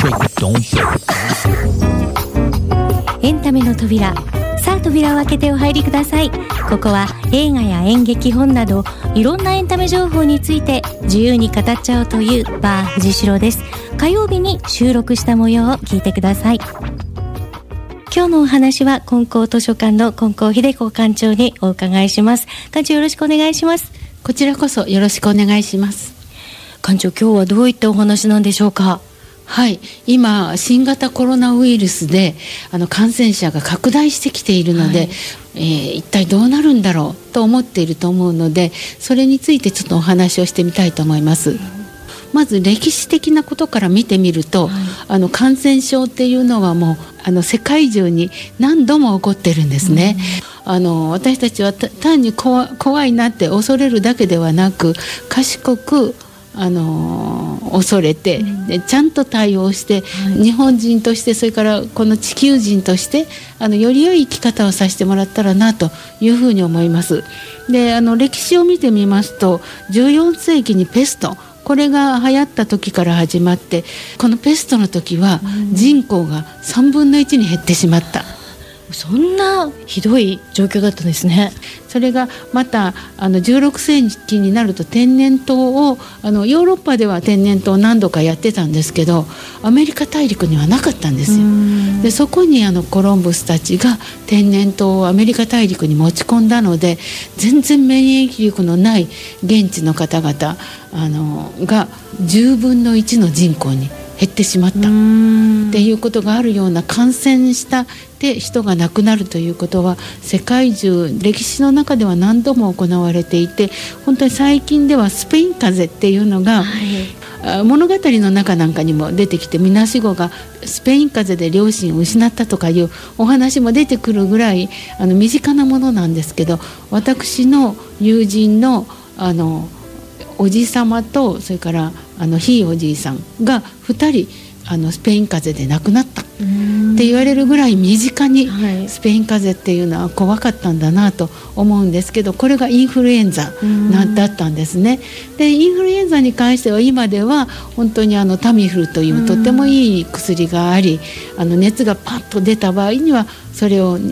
エンタメの扉、さあ扉を開けてお入りください。ここは映画や演劇、本などいろんなエンタメ情報について自由に語っちゃおうというバー藤代です。火曜日に収録した模様を聞いてください。今日のお話は金光図書館の金光秀子館長にお伺いします。館長、よろしくお願いします。 こちらこそよろしくお願いします。 館長、今日はどういったお話なんでしょうか？ はい、今新型コロナウイルスで感染者が拡大してきているので、一体どうなるんだろうと思っていると思うので、それについてちょっとお話をしてみたいと思います。まず歴史的なことから見てみると、感染症っていうのはもう世界中に何度も起こってるんですね。私たちは単に怖いなって恐れるだけではなく、賢く恐れて、でちゃんと対応して、日本人として、それからこの地球人としてより良い生き方をさせてもらったらなというふうに思います。で歴史を見てみますと、14世紀にペスト、これが流行った時から始まって、このペストの時は人口が3分の1に減ってしまった。 そんなひどい状況だったんですね。 それがまた16世紀になると天然痘をヨーロッパでは天然痘を何度かやってたんですけど、アメリカ大陸にはなかったんですよ。でそこにコロンブスたちが天然痘をアメリカ大陸に持ち込んだので、全然免疫力のない現地の方々が10分の1の人口に減ってしまったっていうことがあるような、感染したで人が亡くなるということは世界中歴史の中では何度も行われていて、本当に最近ではスペイン風邪っていうのが、物語の中なんかにも出てきて、みなしごがスペイン風邪で両親を失ったとかいうお話も出てくるぐらい身近なものなんですけど、私の友人のおじさまと、それからひいおじいさんが2人スペイン風邪で亡くなったって言われるぐらい身近にスペイン風邪っていうのは怖かったんだなと思うんですけど、これがインフルエンザだったんですね。でインフルエンザに関しては今では本当にタミフルというとてもいい薬があり、熱がパッと出た場合にはそれを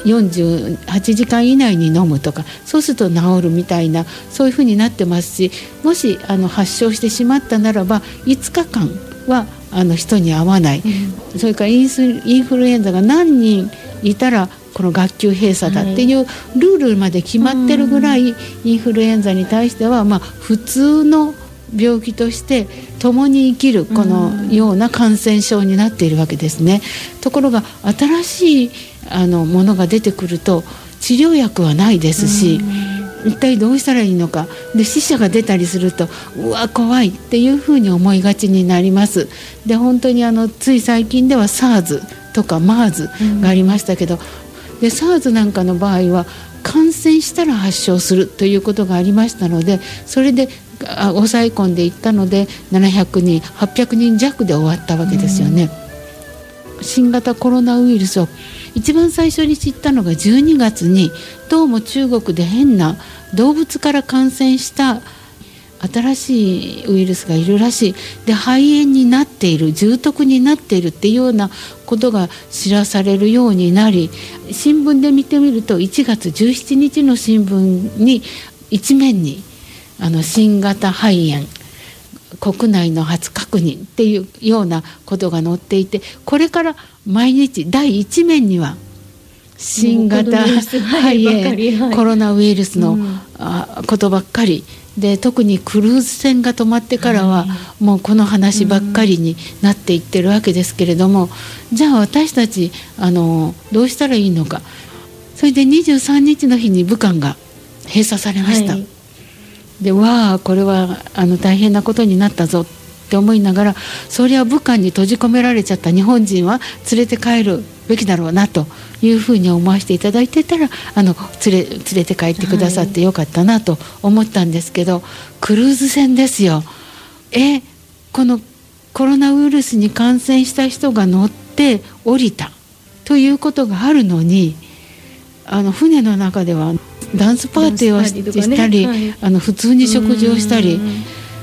48時間以内に飲むとか、そうすると治るみたいな、そういうふうになってますし、もし発症してしまったならば5日間は人に会わない、それからインフルエンザが何人いたらこの学級閉鎖だっていうルールまで決まってるぐらい、インフルエンザに対しては普通の病気として共に生きるこのような感染症になっているわけですね。ところが新しいものが出てくると治療薬はないですし、一体どうしたらいいのかで、死者が出たりするとうわ怖いっていうふうに思いがちになります。で本当につい最近では SARS とか MERS がありましたけど、で SARS なんかの場合は感染したら発症するということがありましたので、それで抑え込んでいったので700人800人弱で終わったわけですよね。新型コロナウイルスを一番最初に知ったのが12月に、どうも中国で変な動物から感染した新しいウイルスがいるらしい。で肺炎になっている、重篤になっているっていうようなことが知らされるようになり、新聞で見てみると1月17日の新聞に一面に新型肺炎国内の初確認っていうようなことが載っていて、これから毎日第一面には新型肺炎コロナウイルスのことばっかりで、特にクルーズ船が止まってからはもうこの話ばっかりになっていってるわけですけれども、じゃあ私たちどうしたらいいのか。それで23日の日に武漢が閉鎖されました。でわあこれは大変なことになったぞって思いながら、そりゃ武漢に閉じ込められちゃった日本人は連れて帰るべきだろうなというふうに思わせていただいてたら、連れて帰ってくださってよかったなと思ったんですけど、クルーズ船ですよ。このコロナウイルスに感染した人が乗って降りたということがあるのに、船の中ではダンスパーティーをしたり、普通に食事をしたり、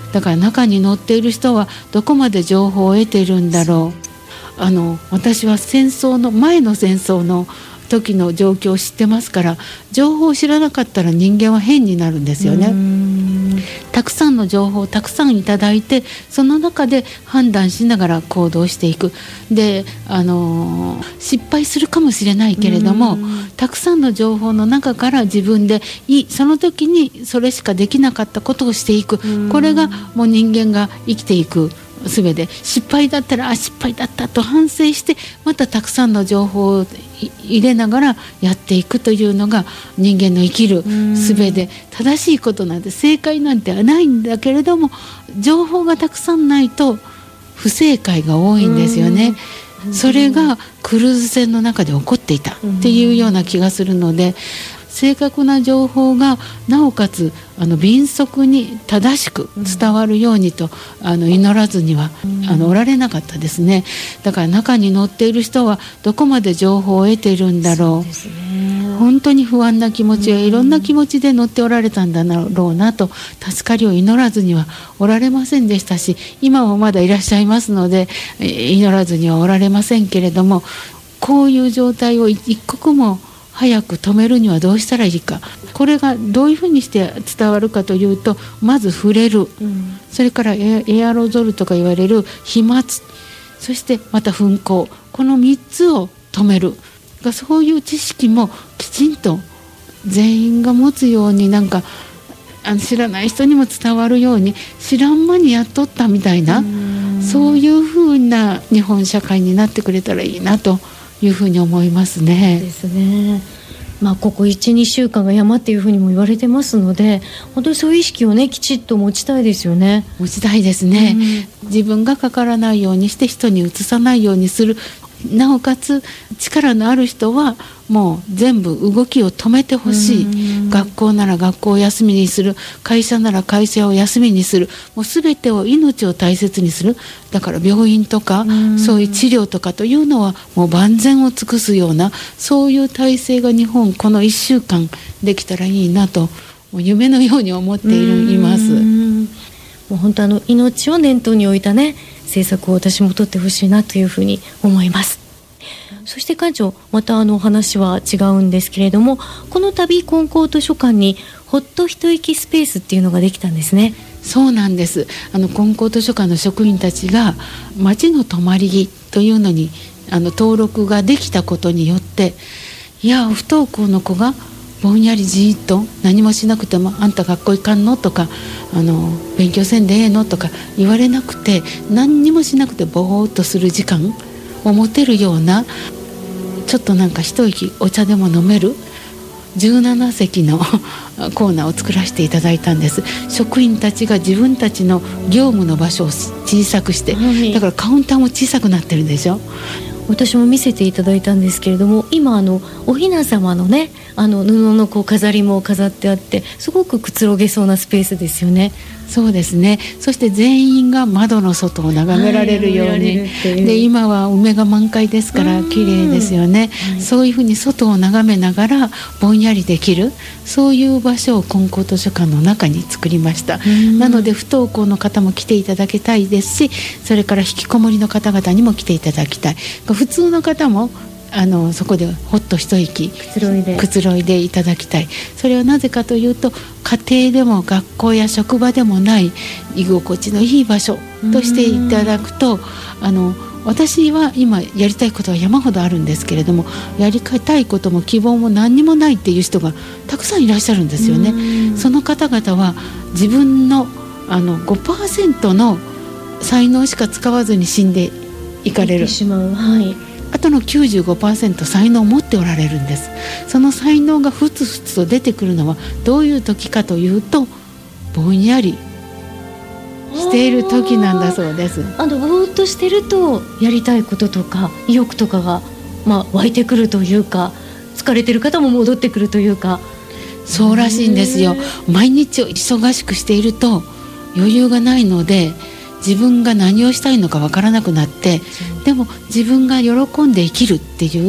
だから中に乗っている人はどこまで情報を得ているんだろう。私は前の戦争の時の状況を知ってますから、情報を知らなかったら人間は変になるんですよね。たくさんの情報をたくさんいただいて、その中で判断しながら行動していく。で、失敗するかもしれないけれども、たくさんの情報の中から自分でその時にそれしかできなかったことをしていく。これがもう人間が生きていく術で、失敗だったら失敗だったと反省して、またたくさんの情報を入れながらやっていくというのが人間の生きる術で、正しいことなんて正解なんてはないんだけれども、情報がたくさんないと不正解が多いんですよね。それがクルーズ船の中で起こっていたっていうような気がするので、正確な情報がなおかつ迅速に正しく伝わるようにと祈らずにはおられなかったですね。だから中に乗っている人はどこまで情報を得ているんだろう。本当に不安な気持ちやいろんな気持ちで乗っておられたんだろうなと、助かりを祈らずにはおられませんでしたし、今もまだいらっしゃいますので祈らずにはおられませんけれども、こういう状態を一刻も早く止めるにはどうしたらいいか。これがどういうふうにして伝わるかというと、まず触れる、それからエアロゾルとか言われる飛沫、そしてまた噴光、この3つを止める。そういう知識もきちんと全員が持つように、なんか知らない人にも伝わるように、知らん間にやっとったみたいな、そういうふうな日本社会になってくれたらいいなというふうに思いますね。 ですね。ここ 1,2 週間が山っていうふうにも言われてますので、本当にそういう意識をねきちっと持ちたいですよね。 持ちたいですね、自分がかからないようにして人にうつさないようにする。なおかつ力のある人はもう全部動きを止めてほしい。学校なら学校を休みにする、会社なら会社を休みにする、もう全てを命を大切にする。だから病院とかそういう治療とかというのはもう万全を尽くすような、そういう体制が日本この1週間できたらいいなと、もう夢のように思っています。 もう本当命を念頭に置いたね政策を私も取ってほしいなというふうに思います。そして館長、また話は違うんですけれども、この度金光図書館にほっと一息スペースっていうのができたんですね。 そうなんです。金光図書館の職員たちが町の泊まり木というのに登録ができたことによって、いや不登校の子がぼんやりじーっと何もしなくても、あんた学校行かんのとか勉強せんでええのとか言われなくて、何にもしなくてぼーっとする時間を持てるような、ちょっとなんか一息お茶でも飲める17席のコーナーを作らせていただいたんです。職員たちが自分たちの業務の場所を小さくして、だからカウンターも小さくなってるんでしょ。 私も見せていただいたんですけれども、今おひな様のね布の飾りも飾ってあって、すごくくつろげそうなスペースですよね。 そうですね。そして全員が窓の外を眺められるように、で今は梅が満開ですから綺麗ですよね、そういうふうに外を眺めながらぼんやりできる、そういう場所を金光図書館の中に作りました。なので不登校の方も来ていただきたいですし、それから引きこもりの方々にも来ていただきたい。普通の方もそこでほっと一息くつろいでいただきたい。それはなぜかというと、家庭でも学校や職場でもない居心地のいい場所としていただくと、私は今やりたいことは山ほどあるんですけれども、やりたいことも希望も何にもないっていう人がたくさんいらっしゃるんですよね。その方々は自分の5% の才能しか使わずに死んでいかれる。あとの 95% 才能を持っておられるんです。その才能がふつふつと出てくるのはどういう時かというと、ぼんやりしている時なんだそうです。 ぼーっとしてるとやりたいこととか意欲とかが、湧いてくるというか、疲れてる方も戻ってくるというか、 そうらしいんですよ。毎日忙しくしていると余裕がないので、自分が何をしたいのかわからなくなって、でも自分が喜んで生きるっていう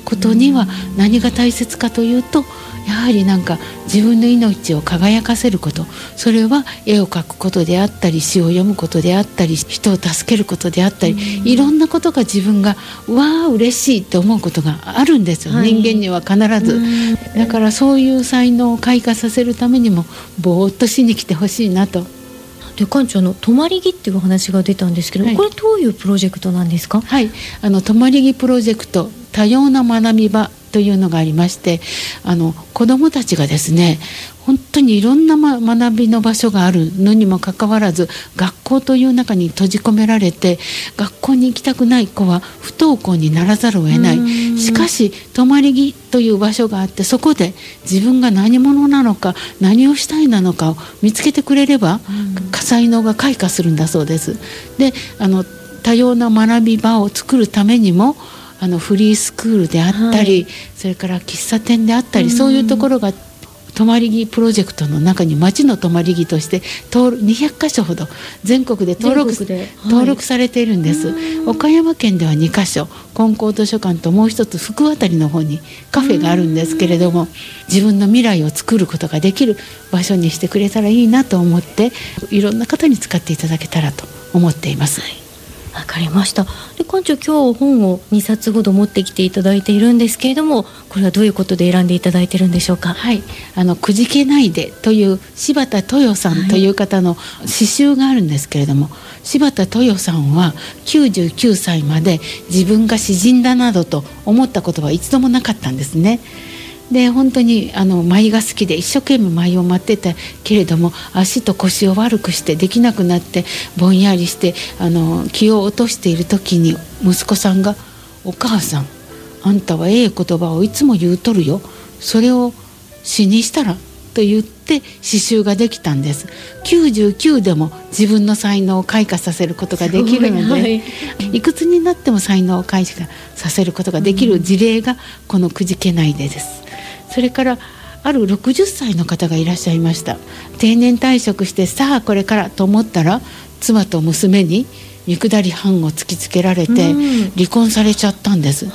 ことには何が大切かというと、やはりなんか自分の命を輝かせること、それは絵を描くことであったり、詩を読むことであったり、人を助けることであったり、いろんなことが自分がわあ嬉しいと思うことがあるんですよ、はい、人間には必ず。だからそういう才能を開花させるためにもぼーっとしに来てほしいなと。 で、館長の泊まり木っていうお話が出たんですけど、はい、これどういうプロジェクトなんですか？ はい、泊まり木プロジェクト、多様な学び場というのがありまして、子どもたちがですね、本当にいろんな学びの場所があるのにもかかわらず、学校という中に閉じ込められて、学校に行きたくない子は不登校にならざるを得ない。しかし泊まり木という場所があって、そこで自分が何者なのか、何をしたいなのかを見つけてくれれば、才能が開花するんだそうです。で、多様な学び場を作るためにもフリースクールであったり、はい、それから喫茶店であったり、そういうところが泊まり木プロジェクトの中に町の泊まり木として200カ所ほど全国で登録されているんです。岡山県では2カ所、金光図書館ともう一つ福渡の方にカフェがあるんですけれども、自分の未来を作ることができる場所にしてくれたらいいなと思って、いろんな方に使っていただけたらと思っています。 わかりました。で、館長、今日本を2冊ほど持ってきていただいているんですけれども、これはどういうことで選んでいただいているんでしょうか？ はい、くじけないでという柴田豊さんという方の詩集があるんですけれども、はい、柴田豊さんは99歳まで自分が詩人だなどと思ったことは一度もなかったんですね。で、本当に舞が好きで一生懸命舞を待ってたけれども、足と腰を悪くしてできなくなって、ぼんやりして気を落としている時に、息子さんが「お母さん、あんたはええ言葉をいつも言うとるよ、それを詩にしたら」と言って詩集ができたんです。99でも自分の才能を開花させることができるので、はい、いくつになっても才能を開花させることができる事例がこのくじけないでです。それからある60歳の方がいらっしゃいました。定年退職して、さあこれからと思ったら、妻と娘に見下り班を突きつけられて離婚されちゃったんです、はい、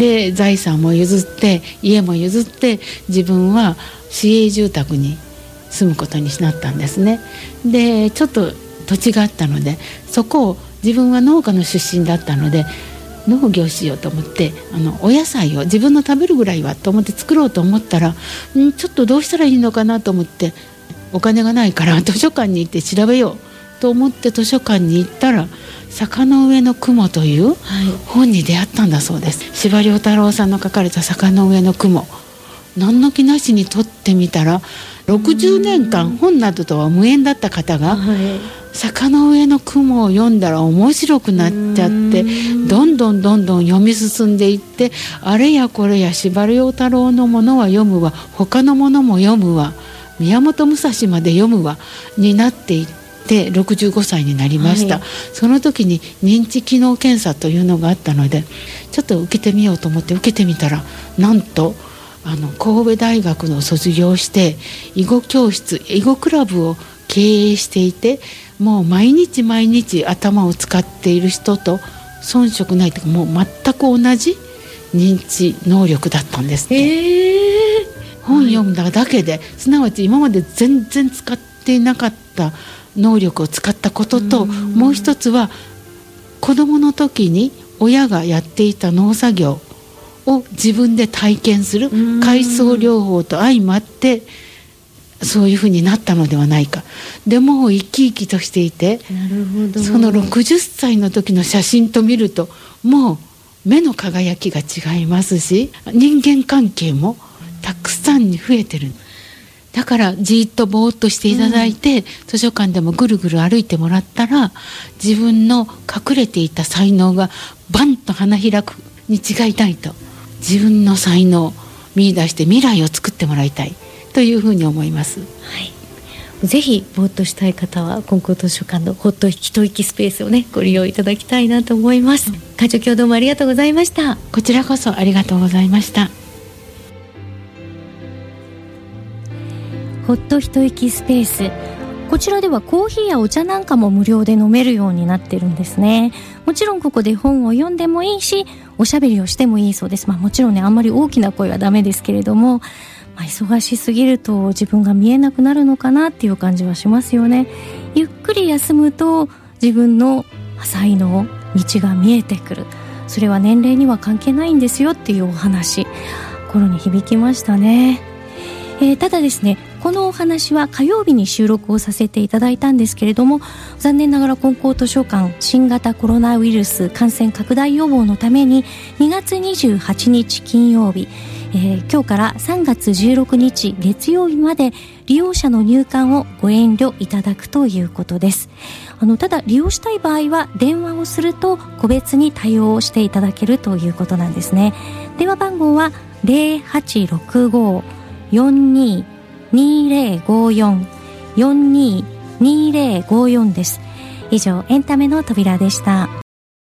で、財産も譲って家も譲って、自分は市営住宅に住むことになったんですね。で、ちょっと土地があったので、そこを自分は農家の出身だったので、農業しようと思って、お野菜を自分の食べるぐらいはと思って作ろうと思ったら、ちょっとどうしたらいいのかなと思って、お金がないから図書館に行って調べようと思って図書館に行ったら、坂の上の雲という本に出会ったんだそうです。司馬遼太郎さんの書かれた坂の上の雲、何の気なしに取ってみたら、60年間本などとは無縁だった方が、坂の上の雲を読んだら面白くなっちゃって、どんどん読み進んでいって、あれやこれや司馬遼太郎のものは読むわ、他のものも読むわ、宮本武蔵まで読むわになっていって、65歳になりました、はい、その時に認知機能検査というのがあったので、ちょっと受けてみようと思って受けてみたら、なんと神戸大学の卒業して囲碁教室、囲碁クラブを経営していて、もう毎日頭を使っている人と遜色ないというか、もう全く同じ認知能力だったんですって、本読んだだけで、すなわち今まで全然使っていなかった能力を使ったことと、もう一つは子どもの時に親がやっていた農作業を自分で体験する海藻療法と相まって、そういうふうになったのではないか。でも生き生きとしていて、 なるほど、 その60歳の時の写真と見ると、もう目の輝きが違いますし、人間関係もたくさんに増えてる。だからじっとぼーっとしていただいて、図書館でもぐるぐる歩いてもらったら、自分の隠れていた才能がバンと花開くに違いないと、自分の才能を見出して未来を作ってもらいたいというふうに思います、はい、 ぜひぼーっとしたい方は金光図書館のほっと一息スペースをね、ご利用いただきたいなと思います。館長、今日どうもありがとうございました。 こちらこそありがとうございました。 ほっと一息スペース、 こちらではコーヒーやお茶なんかも無料で飲めるようになってるんですね。もちろんここで本を読んでもいいし、おしゃべりをしてもいいそうです。もちろんね、あんまり大きな声はダメですけれども、忙しすぎると自分が見えなくなるのかなっていう感じはしますよね。ゆっくり休むと自分の才能、道が見えてくる。それは年齢には関係ないんですよっていうお話、心に響きましたね。ただですね、このお話は火曜日に収録をさせていただいたんですけれども、残念ながら金光図書館新型コロナウイルス感染拡大予防のために2月28日金曜日、今日から3月16日月曜日まで利用者の入館をご遠慮いただくということです。ただ利用したい場合は電話をすると個別に対応していただけるということなんですね。電話番号は 0865-422054 422054です。以上、エンタメの扉でした。